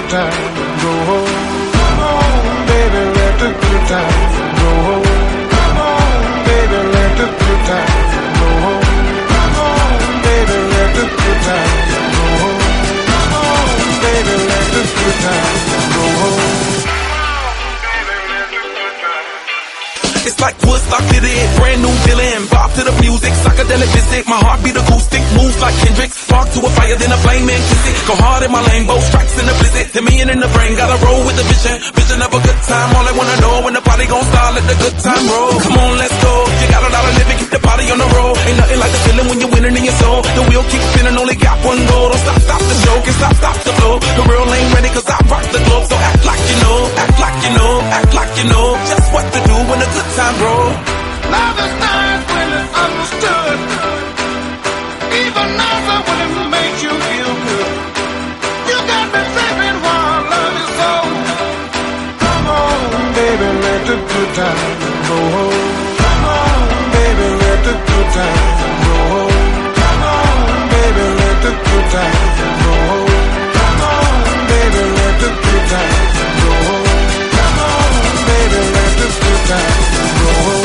times roll. Come on, baby, let the good times roll. Come on, baby, let the good times roll. Come on, baby, let the good times roll. Come on, baby, let the good times roll. It's like Woodstock did it, brand new feeling. Bob to the music, psychedelic visit. My heart beat acoustic, moves like Kendrick. Spark to a fire, then a flame and kiss it. Go hard in my lane, both strikes in the blizzard. Hit me in the brain, gotta roll with the vision. Vision of a good time, all I wanna know when the party gon' start, let the good time roll. Come on, let's go. You got a lot of living, keep the party on the road. Ain't nothing like the feeling when you're winning in your soul. The wheel keeps spinning, only got one goal. Don't stop, stop the show, can't stop, stop the flow. The real ain't ready, cause I rock the globe. So act like you know, act like you know, act like you know just what to do when the good time roll. Love is nice when it's understood. Even nicer when it makes you feel good. You got me tripping while love is so. Come on, baby, let the good times roll. Come on, baby, let the good times roll. Come on, baby, let the good times roll. Come on, baby, let the good times roll. Come on, baby, let the good times roll.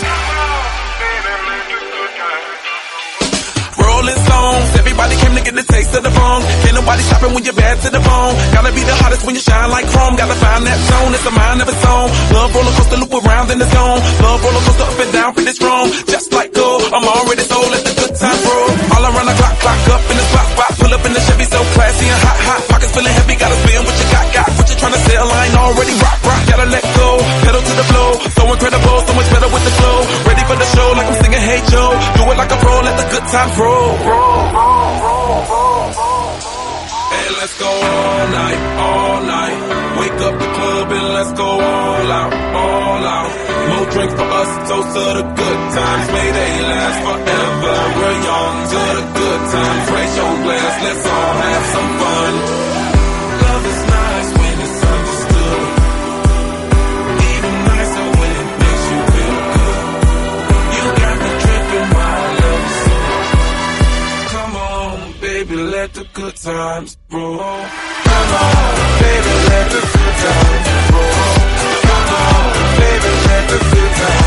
Rolling Stones, everybody came to get the taste of the phone. Can't nobody stop it when you're bad to the bone. Gotta be the hottest when you shine like chrome. Gotta find that zone, it's a mind of its own. Love roller coaster, loop around in the zone. Love roller coaster, up and down, pretty strong. Just like gold, I'm already sold, let the good time roll. All around the clock, clock up in the spot, spot. Pull up in the Chevy, so classy and hot, hot. Pockets feeling heavy, gotta spin what you got. What you tryna sell, I ain't already rock, rock. Gotta let go, pedal to the flow. So incredible, so much better with the flow. Ready for the show, like I'm singing Hey Joe. Do it like a pro, let the good times roll. Hey, let's go all night, all night. Wake up the club and let's go all out, all out. More drinks for us, toast to the good times. May they last forever. We're young to the good times. Raise your glass, let's all have some fun. Love is nice when it's understood. Even nicer when it makes you feel good. You got me tripping while love is so. Come on, baby, let the good times roll. Come on, baby, let the good times roll. Come on, baby, let the good times